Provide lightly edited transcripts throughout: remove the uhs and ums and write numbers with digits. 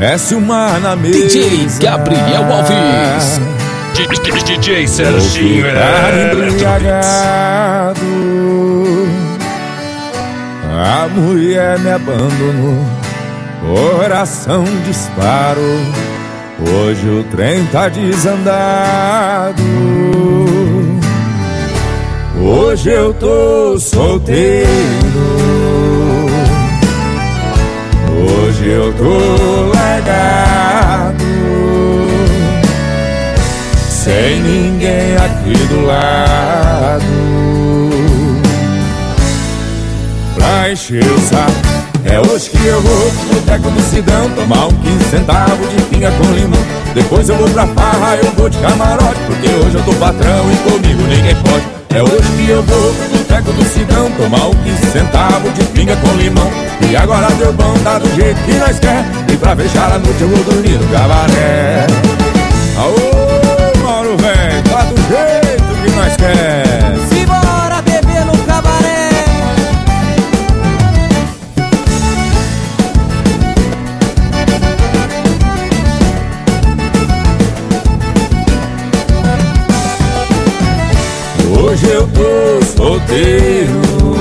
desce o mar na mesa. DJ Gabriel Alves. DJ Serginho embriagado. A mulher me abandonou, coração disparou. Hoje o trem tá desandado. Hoje eu tô solteiro. Hoje eu tô largado, sem ninguém aqui do lado pra encher o saco. É hoje que eu vou pro boteco do Sidão tomar 15 centavos de pinga com limão. Depois eu vou pra farra, eu vou de camarote, porque hoje eu tô patrão e comigo ninguém pode. É hoje que eu vou pro boteco do Sidão tomar 15 centavos de pinga com limão. E agora deu bom, tá do jeito que nós quer. E pra fechar a noite eu vou dormir no cabaré. Aô, Mauro, velho, tá do jeito que nós quer. Simbora beber no cabaré. Hoje eu tô solteiro.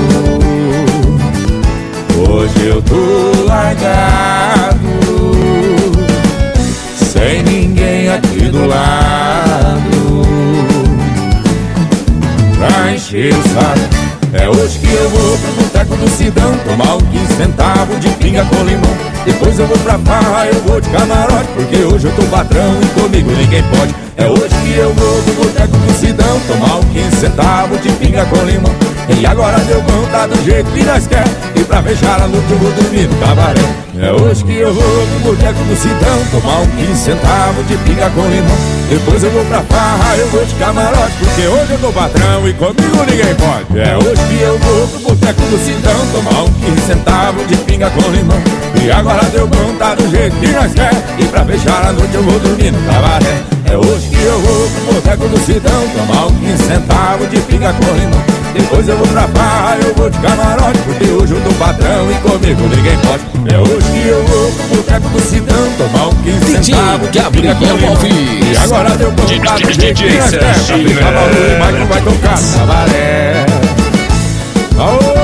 Hoje eu tô largado, sem ninguém aqui do lado pra encher o saco. É hoje que eu vou pro boteco do Sidão tomar 15 centavos de pinga com limão. Depois eu vou pra farra, eu vou de camarote, porque hoje eu tô patrão e comigo ninguém pode. É hoje que eu vou pro boteco do Sidão tomar 15 centavos de pinga com limão. E agora deu bom, tá do jeito que nós quer. E pra fechar a noite eu vou dormir no cabaré. É hoje que eu vou pro boteco do Sidão tomar 15 centavos de pinga com limão. Depois eu vou pra farra, eu vou de camarote, porque hoje eu tô patrão e comigo ninguém pode. É hoje que eu vou pro boteco do Sidão tomar 15 centavos de pinga com limão. E agora deu bom, tá do jeito que nós quer. E pra fechar a noite eu vou dormir no cabaré. É hoje que eu vou pro boteco do Sidão tomar 15 centavos de pinga com limão. Depois eu vou pra farra, eu vou de camarote, porque hoje eu tô patrão e comigo ninguém pode. É hoje que eu vou pro boteco do Sidão tomar 15 centavos de pinga com limão. E agora deu bom, tá do jeito que nós quer. Pra fechar a noite, mas não vai tocar no cabaré.